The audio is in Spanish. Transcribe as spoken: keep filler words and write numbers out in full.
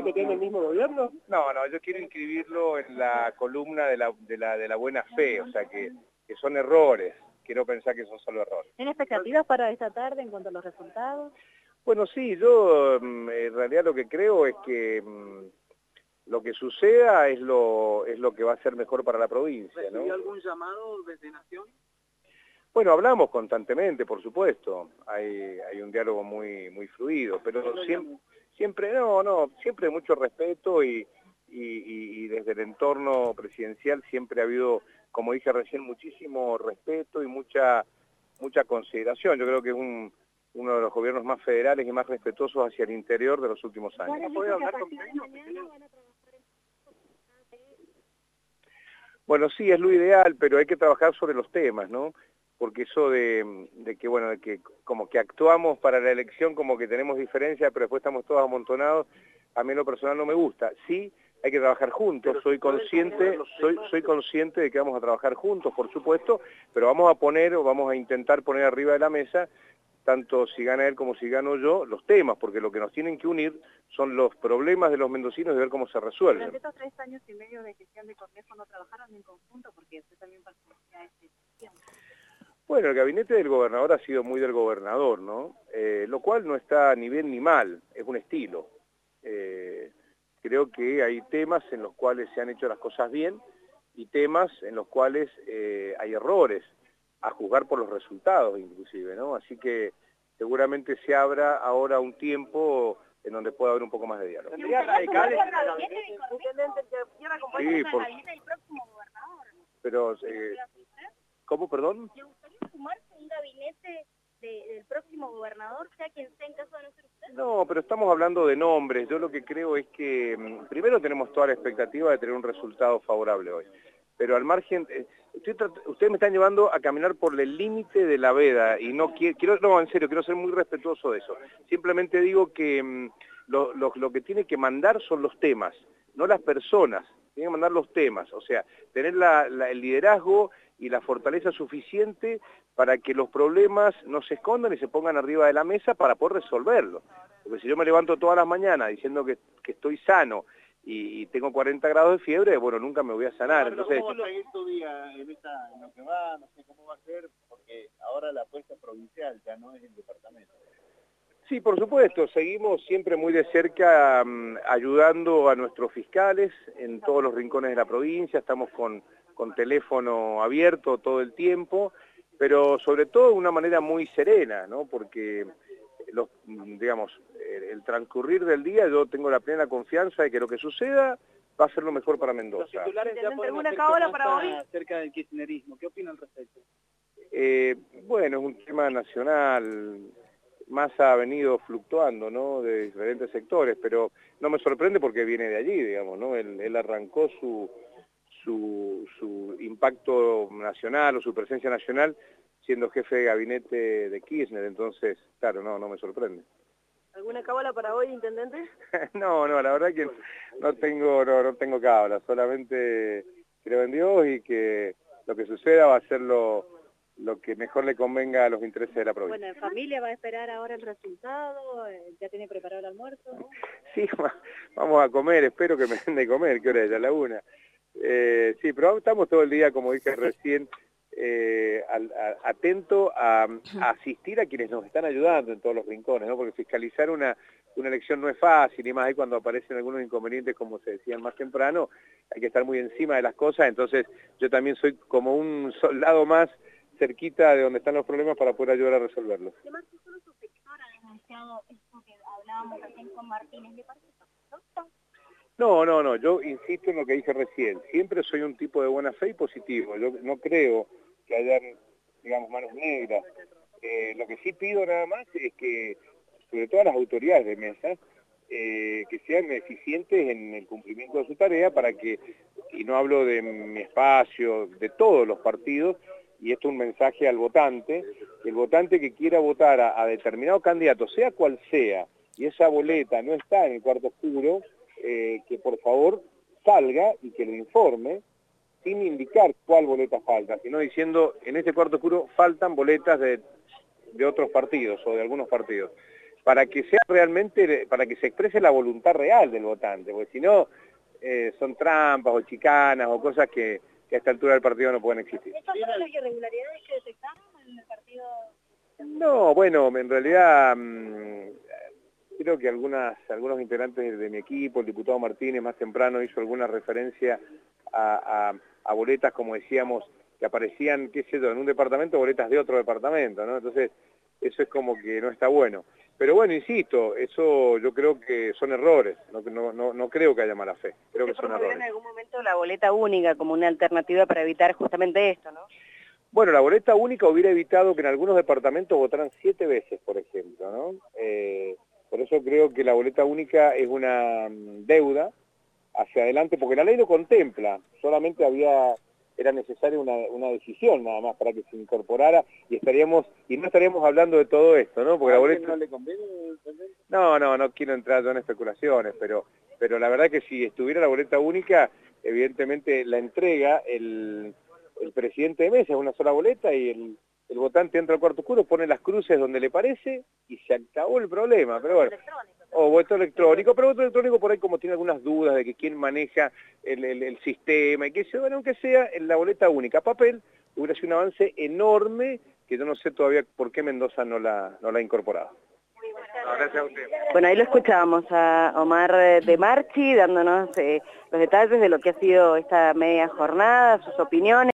que quede en el mismo gobierno? No, no, yo quiero inscribirlo en la columna de la, de la, de la buena fe, o sea que, que son errores. Quiero pensar que son solo errores. ¿Tiene expectativas para esta tarde en cuanto a los resultados? Bueno, sí, yo en realidad lo que creo es que lo que suceda es lo, es lo que va a ser mejor para la provincia, ¿no? ¿Recibió algún llamado desde Nación? Bueno, hablamos constantemente, por supuesto, hay, hay un diálogo muy, muy fluido, pero siempre, siempre, no, no, siempre mucho respeto y, y, y desde el entorno presidencial siempre ha habido, como dije recién, muchísimo respeto y mucha, mucha consideración. Yo creo que es un, uno de los gobiernos más federales y más respetuosos hacia el interior de los últimos años. Bueno, sí, es lo ideal, pero hay que trabajar sobre los temas, ¿no? Porque eso de, de que, bueno, de que como que actuamos para la elección como que tenemos diferencias, pero después estamos todos amontonados, a mí en lo personal no me gusta. Sí, hay que trabajar juntos, soy consciente, soy, soy consciente de que vamos a trabajar juntos, por supuesto, pero vamos a poner o vamos a intentar poner arriba de la mesa, tanto si gana él como si gano yo, los temas, porque lo que nos tienen que unir son los problemas de los mendocinos y ver cómo se resuelven. Durante estos tres años y medio de gestión de Cornejo no trabajaron en conjunto porque usted también pertenecía a esta gestión. Bueno, el gabinete del gobernador ha sido muy del gobernador, ¿no? Eh, lo cual no está ni bien ni mal, es un estilo. Eh, creo que hay temas en los cuales se han hecho las cosas bien y temas en los cuales eh, hay errores, a juzgar por los resultados inclusive, ¿no? Así que seguramente se abra ahora un tiempo en donde pueda haber un poco más de diálogo. ¿Tendría radicales? Sí, por... Pero, eh, ¿cómo, perdón? ¿Le gustaría sumarse a un gabinete de, del próximo gobernador, sea quien sea en caso de no ser usted? No, pero estamos hablando de nombres. Yo lo que creo es que mm, primero tenemos toda la expectativa de tener un resultado favorable hoy. Pero al margen, eh, estoy ustedes me están llevando a caminar por el límite de la veda y no quiero, quiero, no, en serio, quiero ser muy respetuoso de eso. Simplemente digo que mm, lo, lo, lo que tiene que mandar son los temas, no las personas. Tienen que mandar los temas, o sea, tener la, la, el liderazgo y la fortaleza suficiente para que los problemas no se escondan y se pongan arriba de la mesa para poder resolverlos. Porque si yo me levanto todas las mañanas diciendo que, que estoy sano y, y tengo cuarenta grados de fiebre, bueno, nunca me voy a sanar. Entonces, ¿cómo va a seguir tu día en, esta, en lo que va? No sé cómo va a ser, porque ahora la apuesta provincial ya no es el departamento. Sí, por supuesto, seguimos siempre muy de cerca um, ayudando a nuestros fiscales en todos los rincones de la provincia, estamos con, con teléfono abierto todo el tiempo, pero sobre todo de una manera muy serena, ¿no? Porque los, digamos, el, el transcurrir del día yo tengo la plena confianza de que lo que suceda va a ser lo mejor para Mendoza. Los titulares ya pueden alguna hacer cábala para hoy acerca del kirchnerismo. ¿Qué opinan al respecto? Eh, bueno, es un tema nacional. Massa ha venido fluctuando, ¿no?, de diferentes sectores, pero no me sorprende porque viene de allí, digamos, ¿no? Él, él arrancó su, su, su impacto nacional o su presencia nacional siendo jefe de gabinete de Kirchner, entonces, claro, no, no me sorprende. ¿Alguna cábala para hoy, intendente? no, no, la verdad que no tengo, no, no tengo cábala, solamente creo en Dios y que lo que suceda va a ser lo lo que mejor le convenga a los intereses de la provincia. Bueno, ¿en familia va a esperar ahora el resultado? ¿Ya tiene preparado el almuerzo? Sí, vamos a comer, espero que me den de comer, ¿qué hora es? Ya la una. Eh, sí, pero estamos todo el día, como dije recién, eh, al, a, atento a, a asistir a quienes nos están ayudando en todos los rincones, ¿no? Porque fiscalizar una, una elección no es fácil, y más ahí cuando aparecen algunos inconvenientes, como se decían más temprano, hay que estar muy encima de las cosas, entonces yo también soy como un soldado más cerquita de donde están los problemas para poder ayudar a resolverlos. Además, solo su sector ha denunciado esto que hablábamos recién con Martínez, ¿le parece correcto? No, no, no, yo insisto en lo que dije recién, siempre soy un tipo de buena fe y positivo, yo no creo que hayan, digamos, manos negras. Eh, lo que sí pido nada más es que, sobre todo las autoridades de mesa, eh, que sean eficientes en el cumplimiento de su tarea para que, y no hablo de mi espacio, de todos los partidos, y esto es un mensaje al votante, el votante que quiera votar a, a determinado candidato, sea cual sea, y esa boleta no está en el cuarto oscuro, eh, que por favor salga y que lo informe, sin indicar cuál boleta falta, sino diciendo, en este cuarto oscuro faltan boletas de, de otros partidos o de algunos partidos. para que sea realmente, para que se exprese la voluntad real del votante, porque si no, eh, son trampas o chicanas o cosas que, que a esta altura del partido no pueden existir. ¿Estas son las irregularidades que detectaron en el partido? No, bueno, en realidad mmm, creo que algunas, algunos integrantes de mi equipo, el diputado Martínez más temprano hizo alguna referencia a, a, a boletas, como decíamos, que aparecían, qué sé yo, en un departamento, boletas de otro departamento, ¿no? Entonces, eso es como que no está bueno. Pero bueno, insisto, eso yo creo que son errores, no, no, no, no creo que haya mala fe, creo que son errores. en algún momento la boleta única como una alternativa para evitar justamente esto, ¿no? Bueno, la boleta única hubiera evitado que en algunos departamentos votaran siete veces, por ejemplo, ¿no? Eh, por eso creo que la boleta única es una deuda hacia adelante, porque la ley lo contempla, solamente había... era necesaria una, una decisión nada más para que se incorporara y estaríamos y no estaríamos hablando de todo esto, ¿no? Porque la boleta... ¿No le conviene? No, no, no quiero entrar yo en especulaciones, pero pero la verdad que si estuviera la boleta única, evidentemente la entrega el, el presidente de mesa es una sola boleta y el, el votante entra al cuarto oscuro, pone las cruces donde le parece y se acabó el problema, pero bueno. O voto electrónico, pero voto electrónico por ahí como tiene algunas dudas de que quién maneja el, el, el sistema y que sea, bueno, aunque sea en la boleta única papel, hubiera sido un avance enorme que yo no sé todavía por qué Mendoza no la, no la ha incorporado. No, gracias a usted. Bueno, ahí lo escuchábamos a Omar de Marchi dándonos eh, los detalles de lo que ha sido esta media jornada, sus opiniones.